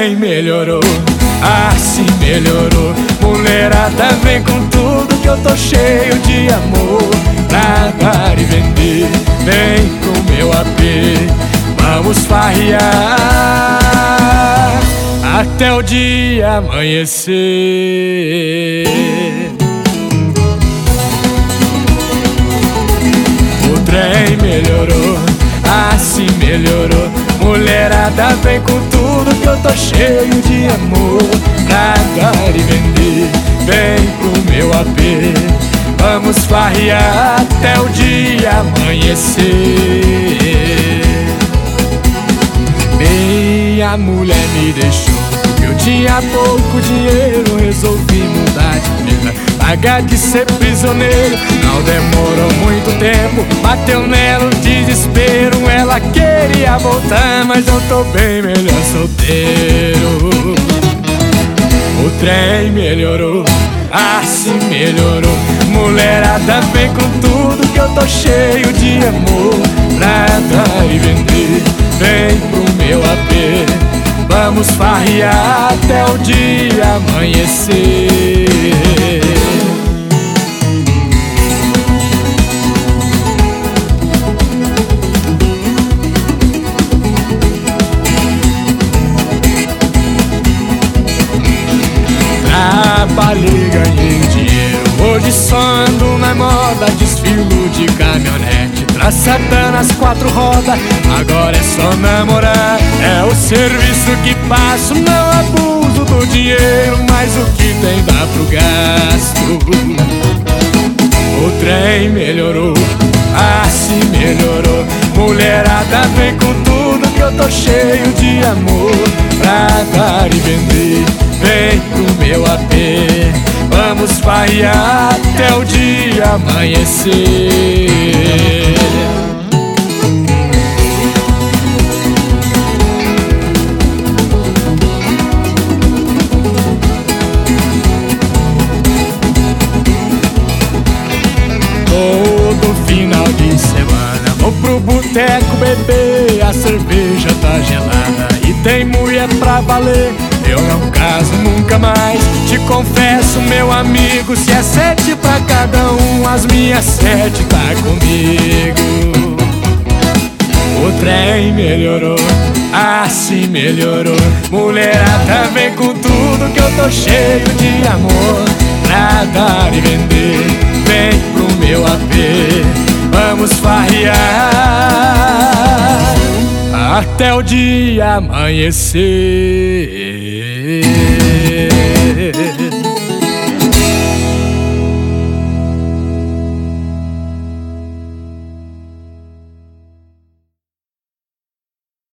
trem melhorou, assim melhorou. Mulherada vem com tudo que eu tô cheio de amor pra dar e vender. Vem pro meu AP, vamos farrear até o dia amanhecer. O trem melhorou, assim melhorou. Mulherada vem com tudo que eu tô cheio de amor pra dar e vender. Vem pro meu AP, vamos farrear até o dia amanhecer. Minha mulher me deixou, eu tinha pouco dinheiro, resolvi mudar de vida, pagar de ser prisioneiro. Não demorou muito tempo, bateu nela o desespero. Ela queria voltar, mas eu tô bem melhor solteiro. O trem melhorou, assim melhorou. Mulherada vem com tudo que eu tô cheio de amor pra dar e vender. Vem pro meu AP, vamos farrear até o dia amanhecer. Trabalhei, ganhei dinheiro, hoje só ando na moda. Desfilo de caminhonete, traçada nas 4 rodas. Agora é só namorar, é o serviço que passo. Não abuso do dinheiro, mas o que tem dá pro gasto. O trem melhorou, assim melhorou. Mulherada vem com tudo que eu tô cheio de amor pra dar e vender. Vem pro meu AP, vamos farrear até o dia amanhecer. Todo final de semana vou pro boteco beber, a cerveja tá gelada e tem mulher pra valer. Eu não caso nunca mais, te confesso, meu amigo. Se é 7 pra cada um, as minhas 7 tá comigo. O trem melhorou, assim melhorou. Mulherada vem com tudo que eu tô cheio de amor pra dar e vender. Vem pro meu AP, vamos farrear até o dia amanhecer.